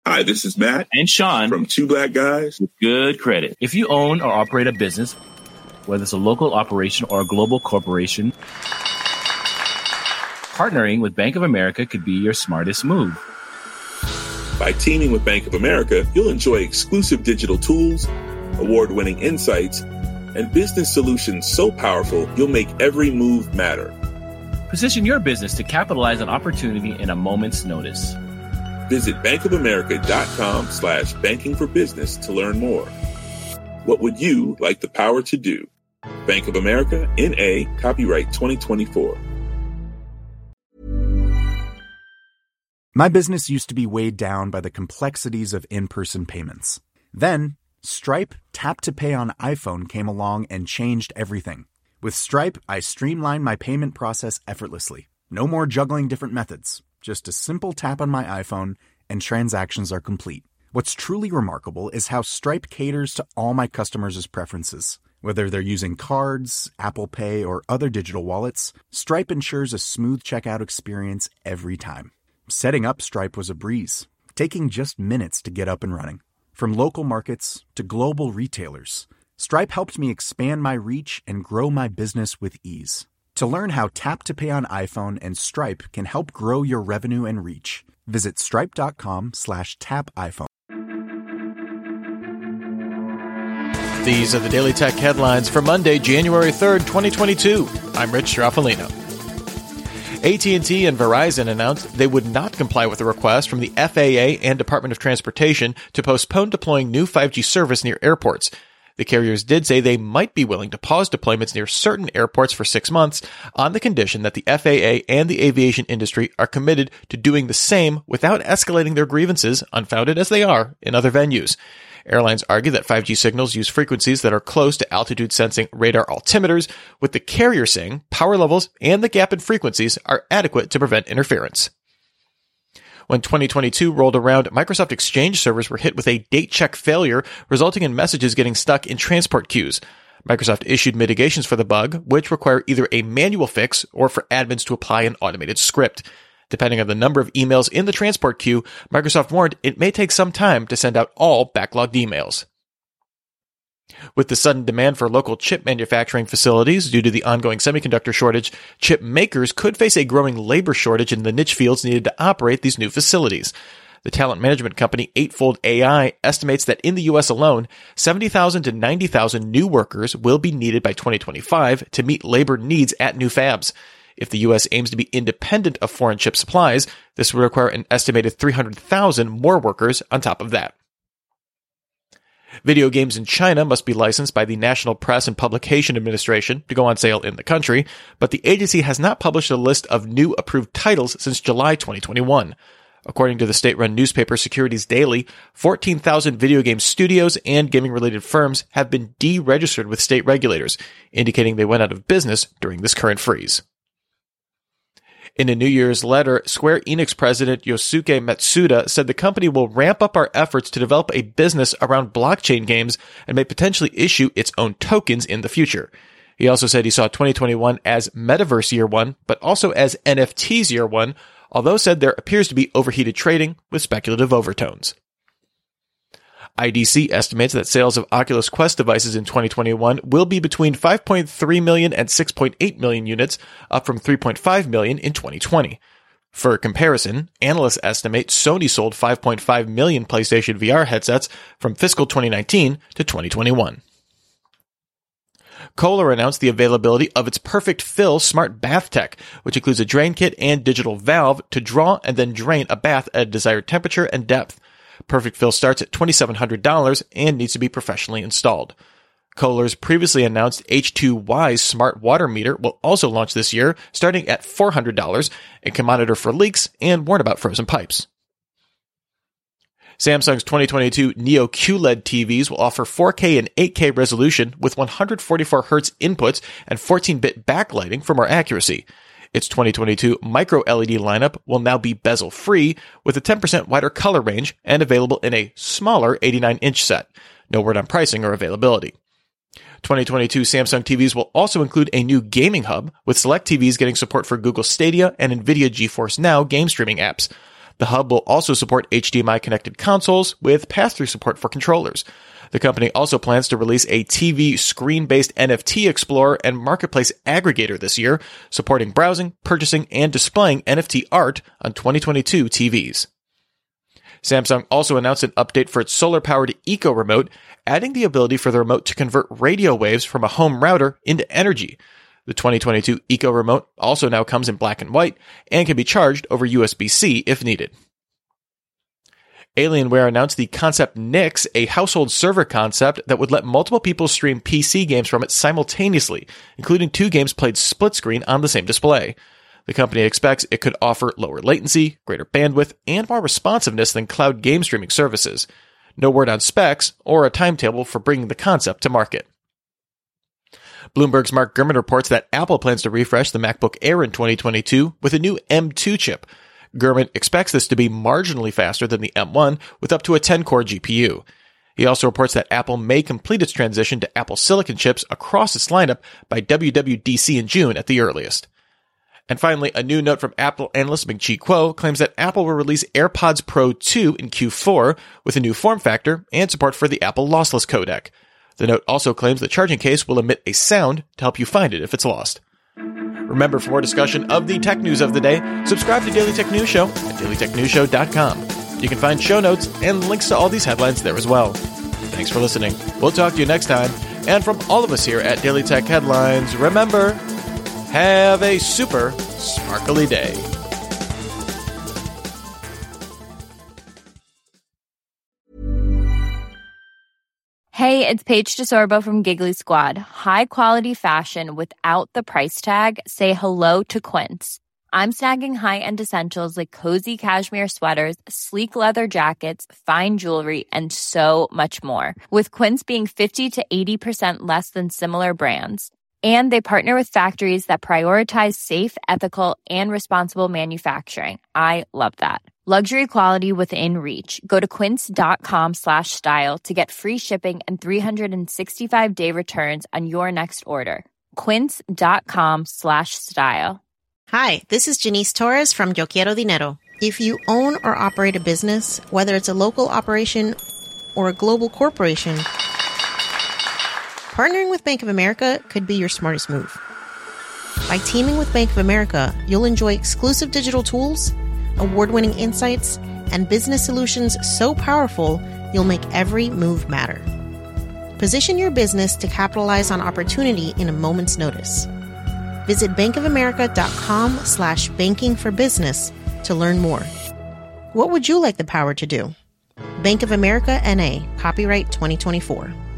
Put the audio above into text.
Hi, this is Matt and Sean from Two Black Guys with Good Credit. If you own or operate a business, whether it's a local operation or a global corporation, partnering with Bank of America could be your smartest move. By teaming with Bank of America, you'll enjoy exclusive digital tools, award-winning insights, and business solutions so powerful you'll make every move matter. Position your business to capitalize on opportunity in a moment's notice. Visit bankofamerica.com/banking for business to learn more. What would you like the power to do? Bank of America, N.A., copyright 2024. My business used to be weighed down by the complexities of in-person payments. Then, Stripe Tap to Pay on iPhone came along and changed everything. With Stripe, I streamlined my payment process effortlessly. No more juggling different methods. Just a simple tap on my iPhone and transactions are complete. What's truly remarkable is how Stripe caters to all my customers' preferences. Whether they're using cards, Apple Pay, or other digital wallets, Stripe ensures a smooth checkout experience every time. Setting up Stripe was a breeze, taking just minutes to get up and running. From local markets to global retailers, Stripe helped me expand my reach and grow my business with ease. To learn how Tap to Pay on iPhone and Stripe can help grow your revenue and reach, visit stripe.com/tapiphone. These are the Daily Tech headlines for Monday, January 3rd, 2022. I'm Rich Straffolino. AT&T and Verizon announced they would not comply with a request from the FAA and Department of Transportation to postpone deploying new 5G service near airports. The carriers did say they might be willing to pause deployments near certain airports for 6 months on the condition that the FAA and the aviation industry are committed to doing the same without escalating their grievances, unfounded as they are, in other venues. Airlines argue that 5G signals use frequencies that are close to altitude-sensing radar altimeters, with the carrier saying power levels and the gap in frequencies are adequate to prevent interference. When 2022 rolled around, Microsoft Exchange servers were hit with a date check failure, resulting in messages getting stuck in transport queues. Microsoft issued mitigations for the bug, which require either a manual fix or for admins to apply an automated script. Depending on the number of emails in the transport queue, Microsoft warned it may take some time to send out all backlogged emails. With the sudden demand for local chip manufacturing facilities due to the ongoing semiconductor shortage, chip makers could face a growing labor shortage in the niche fields needed to operate these new facilities. The talent management company Eightfold AI estimates that in the U.S. alone, 70,000 to 90,000 new workers will be needed by 2025 to meet labor needs at new fabs. If the U.S. aims to be independent of foreign chip supplies, this would require an estimated 300,000 more workers on top of that. Video games in China must be licensed by the National Press and Publication Administration to go on sale in the country, but the agency has not published a list of new approved titles since July 2021. According to the state-run newspaper Securities Daily, 14,000 video game studios and gaming-related firms have been deregistered with state regulators, indicating they went out of business during this current freeze. In a New Year's letter, Square Enix president Yosuke Matsuda said the company will ramp up our efforts to develop a business around blockchain games and may potentially issue its own tokens in the future. He also said he saw 2021 as Metaverse Year 1, but also as NFTs Year 1, although said there appears to be overheated trading with speculative overtones. IDC estimates that sales of Oculus Quest devices in 2021 will be between 5.3 million and 6.8 million units, up from 3.5 million in 2020. For comparison, analysts estimate Sony sold 5.5 million PlayStation VR headsets from fiscal 2019 to 2021. Kohler announced the availability of its Perfect Fill smart bath tech, which includes a drain kit and digital valve to draw and then drain a bath at a desired temperature and depth. Perfect Fill starts at $2,700 and needs to be professionally installed. Kohler's previously announced H2Wise smart water meter will also launch this year, starting at $400, and can monitor for leaks and warn about frozen pipes. Samsung's 2022 Neo QLED TVs will offer 4K and 8K resolution with 144Hz inputs and 14-bit backlighting for more accuracy. Its 2022 micro LED lineup will now be bezel-free with a 10% wider color range and available in a smaller 89-inch set. No word on pricing or availability. 2022 Samsung TVs will also include a new gaming hub, with select TVs getting support for Google Stadia and NVIDIA GeForce Now game streaming apps. The hub will also support HDMI-connected consoles with pass-through support for controllers. The company also plans to release a TV screen-based NFT explorer and marketplace aggregator this year, supporting browsing, purchasing, and displaying NFT art on 2022 TVs. Samsung also announced an update for its solar-powered Eco Remote, adding the ability for the remote to convert radio waves from a home router into energy. The 2022 Eco Remote also now comes in black and white and can be charged over USB-C if needed. Alienware announced the Concept Nix, a household server concept that would let multiple people stream PC games from it simultaneously, including 2 games played split screen on the same display. The company expects it could offer lower latency, greater bandwidth, and more responsiveness than cloud game streaming services. No word on specs or a timetable for bringing the concept to market. Bloomberg's Mark Gurman reports that Apple plans to refresh the MacBook Air in 2022 with a new M2 chip. Gurman expects this to be marginally faster than the M1 with up to a 10-core GPU. He also reports that Apple may complete its transition to Apple Silicon chips across its lineup by WWDC in June at the earliest. And finally, a new note from Apple analyst Ming-Chi Kuo claims that Apple will release AirPods Pro 2 in Q4 with a new form factor and support for the Apple lossless codec. The note also claims the charging case will emit a sound to help you find it if it's lost. Remember, for more discussion of the tech news of the day, subscribe to Daily Tech News Show at dailytechnewsshow.com. You can find show notes and links to all these headlines there as well. Thanks for listening. We'll talk to you next time. And from all of us here at Daily Tech Headlines, remember, have a super sparkly day. Hey, it's Paige DeSorbo from Giggly Squad. High quality fashion without the price tag. Say hello to Quince. I'm snagging high-end essentials like cozy cashmere sweaters, sleek leather jackets, fine jewelry, and so much more. With Quince being 50 to 80% less than similar brands. And they partner with factories that prioritize safe, ethical, and responsible manufacturing. I love that. Luxury quality within reach. Go to quince.com/style to get free shipping and 365-day returns on your next order. Quince.com/style. Hi, this is Janice Torres from Yo Quiero Dinero. If you own or operate a business, whether it's a local operation or a global corporation, partnering with Bank of America could be your smartest move. By teaming with Bank of America, you'll enjoy exclusive digital tools, award-winning insights, and business solutions so powerful, you'll make every move matter. Position your business to capitalize on opportunity in a moment's notice. Visit bankofamerica.com/bankingforbusiness to learn more. What would you like the power to do? Bank of America, N.A., copyright 2024.